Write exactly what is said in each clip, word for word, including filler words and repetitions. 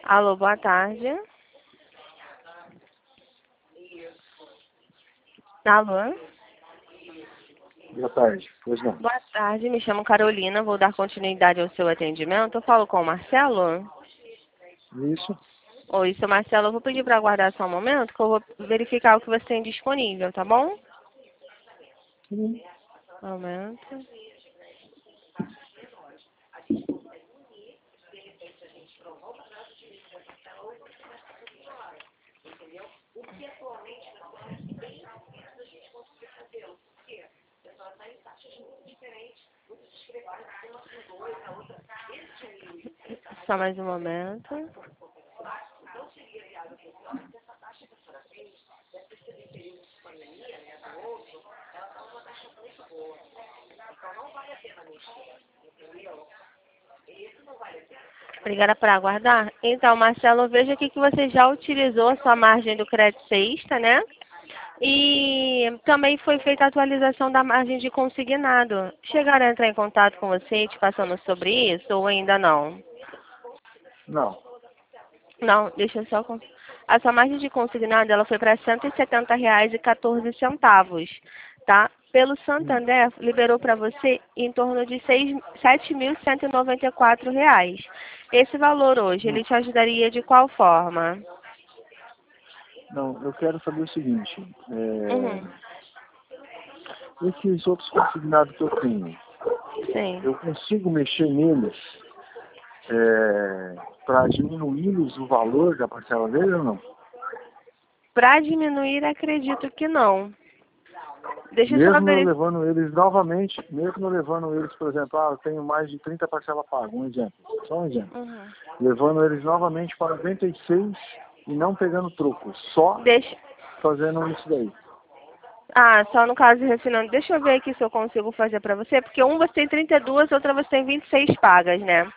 Alô, boa tarde. Alô? Boa tarde, pois não. Boa tarde, me chamo Carolina, vou dar continuidade ao seu atendimento. Eu falo com o Marcelo? Isso. Oi, seu Marcelo, eu vou pedir para aguardar só um momento, que eu vou verificar o que você tem disponível, tá bom? Sim. Um momento. Só mais um momento. Obrigada por aguardar. Então, Marcelo, eu vejo aqui que você já utilizou a sua margem do crédito sexta, né? E também foi feita a atualização da margem de consignado. Chegaram a entrar em contato com você, te passando sobre isso, ou ainda não? Não. Não, deixa eu só... con- A sua margem de consignado, ela foi para cento e setenta reais e quatorze centavos, tá? Pelo Hum. Santander, liberou para você em torno de seis sete mil cento e noventa e quatro reais. Esse valor hoje, ele Hum. te ajudaria de qual forma? Não, eu quero saber o seguinte. Uhum, É, esses outros consignados que eu tenho, sim. eu consigo mexer neles é, para diminuir-lhes o valor da parcela dele ou não? Para diminuir, acredito que não. Deixa eu só Mesmo eu verificar. levando eles novamente, mesmo eu levando eles, por exemplo, ah, eu tenho mais de trinta parcelas pagas, um exemplo, só um exemplo. Uhum. Levando eles novamente para noventa e seis e não pegando troco, só Deixa... fazendo isso daí. Ah, só no caso de refinando. Deixa eu ver aqui se eu consigo fazer para você, porque um você tem trinta e duas, outra você tem vinte e seis pagas, né?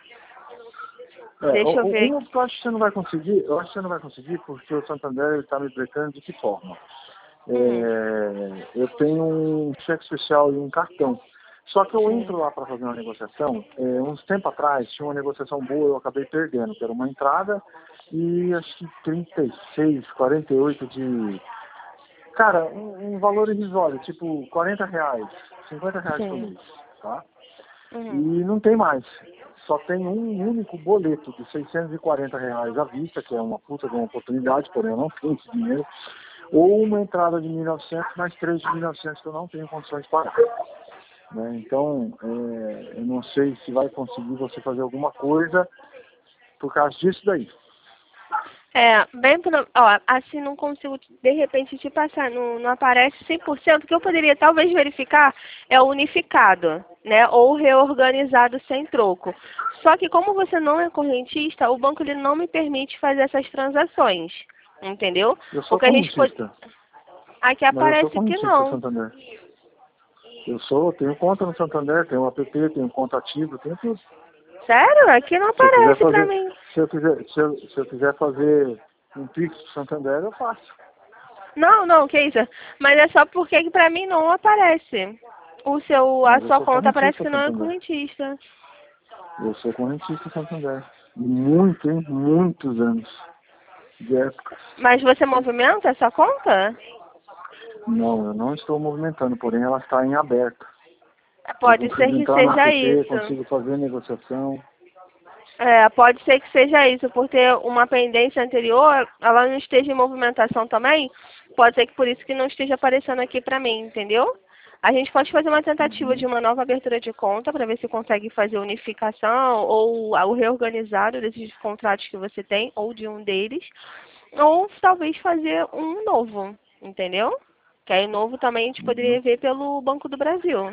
É, Deixa o- eu o- ver uma aqui. que eu acho que você não vai conseguir, eu acho que você não vai conseguir porque o Santander está me brecando de que forma? Hum, É, eu tenho um cheque especial e um cartão. Só que eu entro sim. lá para fazer uma negociação, é, uns tempo atrás tinha uma negociação boa, eu acabei perdendo, que era uma entrada e acho que trinta e seis, quarenta e oito de... Cara, um, um valor irrisório, tipo quarenta reais, cinquenta reais por Sim. mês, tá? E Uhum. não tem mais. Só tem um único boleto de seiscentos e quarenta reais à vista, que é uma puta de uma oportunidade, porém eu não tenho esse dinheiro. Ou uma entrada de mil e novecentos, mais três de mil e novecentos que eu não tenho condições de pagar. Né? Então, é, eu não sei se vai conseguir você fazer alguma coisa por causa disso daí. É, bem, pro- ó, assim não consigo, de repente, te passar, não, não aparece cem por cento. O que eu poderia talvez verificar é o unificado, né, ou reorganizado sem troco. Só que como você não é correntista, o banco ele não me permite fazer essas transações, entendeu? Eu sou Porque a gente pode... correntista, Aqui mas eu sou aparece que correntista, não. Santander. Eu sou, tenho conta no Santander, tenho um app, tenho conta ativa, tenho tudo. Sério? Aqui não Se eu quiser aparece pra fazer, mim. se eu quiser, se eu, se eu quiser fazer um Pix pro Santander, eu faço. Não, não, que isso? Mas é só porque que pra mim não aparece. O seu, a Mas eu sua sou conta parece correntista, que não é Santander. correntista. Eu sou correntista Santander. Muito, hein? Muitos anos de época. Mas você movimenta essa conta? Não, eu não estou movimentando, porém ela está em aberto. Eu Pode ser consigo que entrar no seja app, isso. consigo fazer negociação. É, pode ser que seja isso, por ter uma pendência anterior, ela não esteja em movimentação também. Pode ser que por isso que não esteja aparecendo aqui pra mim, entendeu? A gente pode fazer uma tentativa de Uhum. uma nova abertura de conta para ver se consegue fazer unificação ou o reorganizado desses contratos que você tem, ou de um deles, ou talvez fazer um novo, entendeu? Que aí novo também a gente Uhum. poderia ver pelo Banco do Brasil.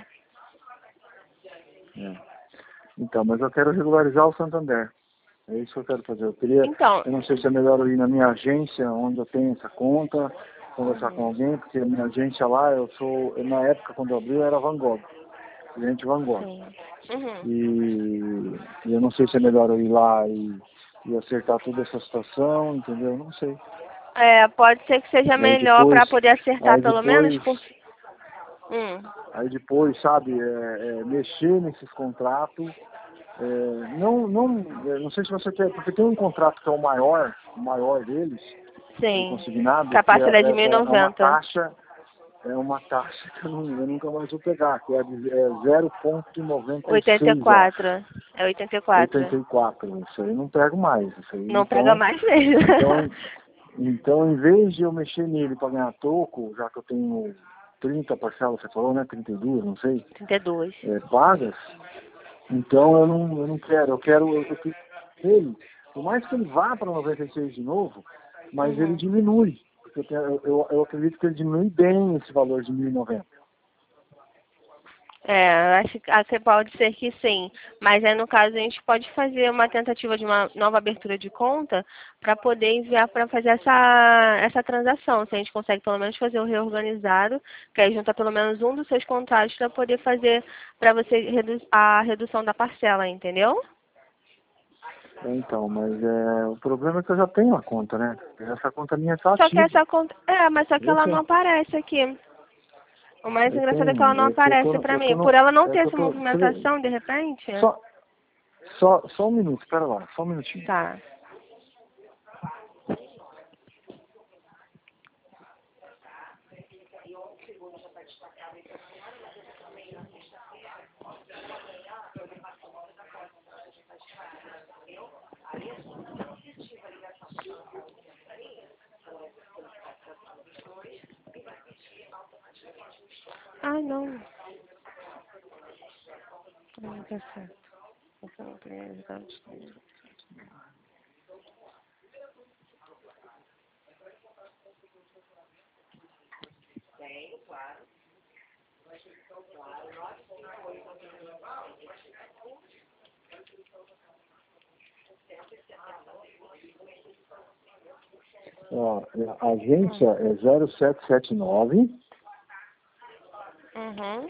É. Então, mas eu quero regularizar o Santander. É isso que eu quero fazer. Eu queria, Então, eu não sei se é melhor eu ir na minha agência, onde eu tenho essa conta, conversar com uhum, alguém, porque a minha agência lá, eu sou, na época quando eu abri, eu era Van Gogh, cliente Van Gogh. sim. Uhum. E, e eu não sei se é melhor eu ir lá e, e acertar toda essa situação, entendeu? Não sei. É, pode ser que seja E aí melhor depois, para poder acertar aí pelo menos depois, por... Hum, aí depois, sabe, é, é, mexer nesses contratos É, não, não, é, não sei se você quer, porque tem um contrato que é o maior, o maior deles, Sim. consignado, que Capacidade de é, é, mil e é uma noventa. taxa, é uma taxa que eu, não, eu nunca mais vou pegar, que é, de- é zero vírgula noventa e oitenta e seis, acho. quatro. É oitenta e quatro. oitenta e quatro, isso aí eu não pego mais. Isso aí, Não pega então, mais mesmo. então, então, em vez de eu mexer nele para ganhar troco, já que eu tenho trinta parcelas, você falou, né? trinta e duas, não sei, trinta e dois. é, pagas, então eu não, eu não quero, eu quero, eu, eu quero ele, por mais que ele vá para noventa e seis de novo, mas ele Uhum. diminui, porque eu, tenho- eu, eu, eu acredito que ele diminui bem esse valor de mil e noventa. É, eu acho que acho que pode ser que sim. Mas aí, no caso, a gente pode fazer uma tentativa de uma nova abertura de conta para poder enviar para fazer essa, essa transação. Se a gente consegue pelo menos fazer o reorganizado, que aí junta pelo menos um dos seus contratos para poder fazer para você redu a redução da parcela, entendeu? Então, mas é, o problema é que eu já tenho a conta, né? Essa conta minha está Só que ativa. essa conta. É, mas só que Eu ela não sei. aparece aqui. O mais Eu engraçado é que ela não tenho, é que eu tô, aparece para eu tô mim. Por no, ela não é ter que eu essa tô, deixa eu ver. movimentação, de repente. Só, só, só um minuto, espera lá, só um minutinho. Tá. Ai, não. Não tá certo. Então, tem- tá. Ó, a agência é zero sete sete nove Uhum.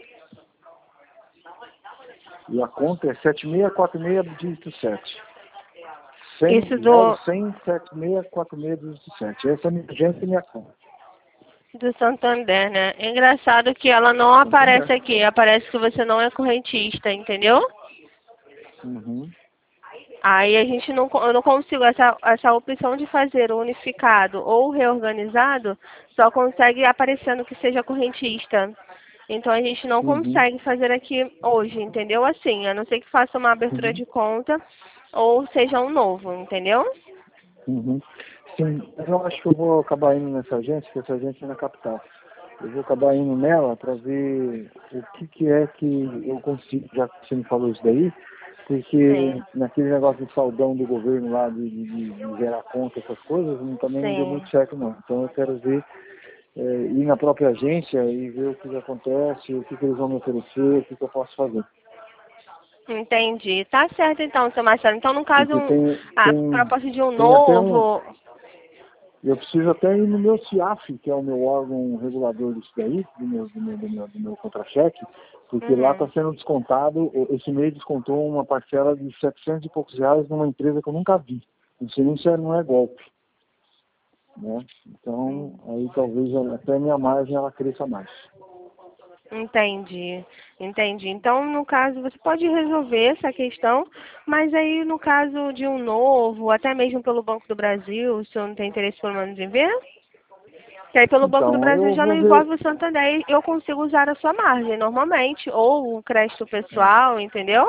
e a conta é sete seis quatro seis, dígito sete. cem, Isso zero, do, cem, sete seis quatro seis, dígito sete. Essa é a minha agência e minha conta. do Santander, né? É engraçado que ela não aparece Santander. aqui. Aparece que você não é correntista, entendeu? Uhum. Aí a gente não, co- eu não consigo, essa, essa opção de fazer o unificado ou reorganizado só consegue aparecendo que seja correntista. Então a gente não Uhum. consegue fazer aqui hoje, entendeu? Assim, a não ser que faça uma abertura Uhum. de conta ou seja um novo, entendeu? Uhum. Sim, eu acho que eu vou acabar indo nessa agência, que essa agência é na capital. Eu vou acabar indo nela para ver o que, que é que eu consigo, já que você me falou isso daí, porque Sim, naquele negócio de saldão do governo lá, de, de, de gerar conta, essas coisas, não- também não deu sim. muito certo não. Então eu quero ver, é, ir na própria agência e ver o que, que acontece, o que, que eles vão me oferecer, o que, que eu posso fazer. Entendi. Tá certo então, seu Marcelo. Então, no caso, Porque um- tem, a tem, proposta de um tem até um, novo. eu preciso até ir no meu CIAF, que é o meu órgão regulador disso daí, do meu, do meu, do meu, do meu contra-cheque, porque lá está Uhum. sendo descontado, esse mês descontou uma parcela de setecentos e poucos reais numa empresa que eu nunca vi. Não sei nem se é- não é golpe, né? Então, aí talvez até a minha margem ela cresça mais. Entendi, entendi. Então, no caso, você pode resolver essa questão, mas aí, no caso de um novo, até mesmo pelo Banco do Brasil, o senhor não tem interesse pelo menos em ver? Que aí pelo Banco do Então, Brasil eu já não vou ver. envolve o Santander, eu consigo usar a sua margem normalmente, ou o crédito É. pessoal, entendeu?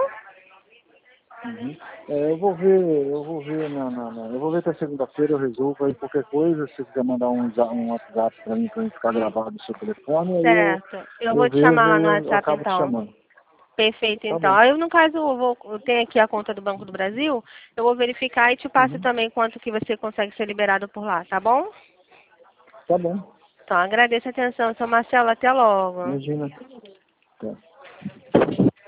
Uhum. É, eu vou ver, eu vou ver na, na, na- eu vou ver até segunda-feira, eu resolvo aí qualquer coisa, se você quiser mandar um, za- um WhatsApp para mim, para ficar Hum, gravado no seu telefone, aí eu, certo. Eu eu vou te vejo chamar lá e no eu, eu WhatsApp acabo te então. chamando. Perfeito, Tá então. bom. Aí, no caso, eu, vou, eu tenho aqui a conta do Banco do Brasil, eu vou verificar e te passo Uhum. também quanto que você consegue ser liberado por lá, tá bom? Tá bom. Então, agradeço a atenção, seu Marcelo, até logo. Imagina. Tá.